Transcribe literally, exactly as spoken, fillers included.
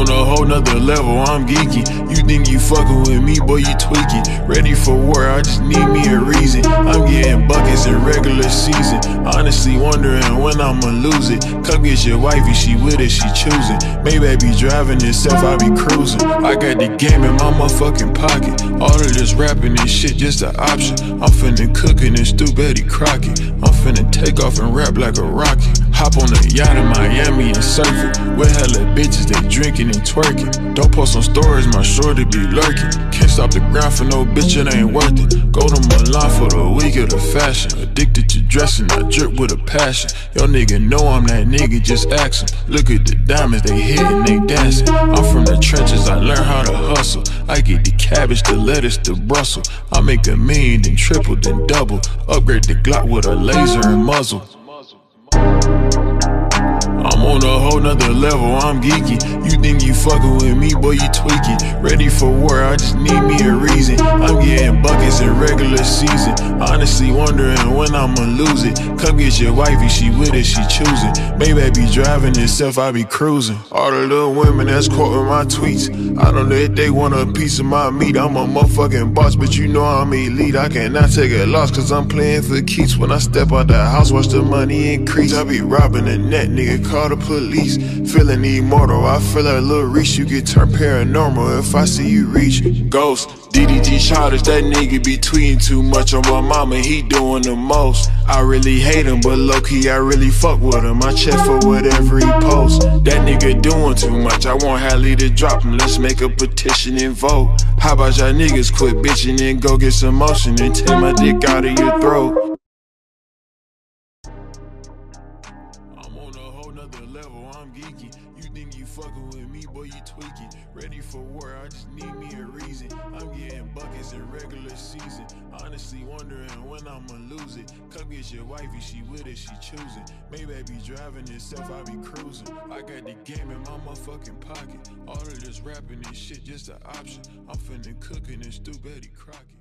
on a whole nother level, I'm geeky. You think you fucking with me, boy, you tweaking. Ready for war, I just need me a reason. I'm getting buckets in regular season. Honestly wondering when I'ma lose it. Come get your wifey, she with it, she choosing. Maybe I be driving itself, I be cruising. I got the game in my motherfucking pocket. All of this rapping and shit just an option. I'm finna cookin' and stew Betty Crockett. I'm finna take off and rap like a rocket. Hop on a yacht in Miami and surf it. With hella bitches, they drinking and twerking. Don't post on stories, my shorty be lurking. Can't stop the grind for no bitch, it ain't worth it. Go to Milan for the week of the fashion. Addicted to dressing, I drip with a passion. Yo nigga know I'm that nigga, just ask him. Look at the diamonds, they hitting, they dancing. I'm from the trenches, I learn how to hustle. I get the cabbage, the lettuce, the Brussels. I make a million, then triple, then double. Upgrade the Glock with a laser and muzzle. I'm on a whole nother level, I'm geeky. You think you fucking with me, boy, you tweaking. Ready for war, I just need me a reason. I'm getting buckets in regular season. Honestly wondering when I'ma lose it. Come get your wifey, she with it, she choosing. Maybe I be driving itself, I be cruising. All the little women that's quoting my tweets, I don't know if they want a piece of my meat. I'm a motherfucking boss, but you know I'm elite. I cannot take a loss, cause I'm playing for keeps. When I step out the house, watch the money increase. I be robbing the net, nigga, call the police. Feeling immortal, I feel like Lil Reese. You get turned paranormal if I see you reach. Ghost, D D G Childish, that nigga be tweeting too much on my mama, he doing the most. I really hate him, but low-key I really fuck with him. I check for whatever he posts. That nigga doing too much, I want Hallie to drop him. Let's make a petition and vote. How about y'all niggas quit bitching and go get some motion and take my dick out of your throat? I'm on a whole nother level, I'm geeky. You think you fucking with me, boy, you tweaking. Ready for war, I just need me a reason. I'm getting buckets in regular season. Honestly wondering when I'ma lose it. Come get your wifey, she with it, she choosing. Maybe I be driving itself, I be cruising. I got the game in my motherfucking pocket. All of this rapping and shit just an option. I'm finna cookin' and stew Betty Crockett.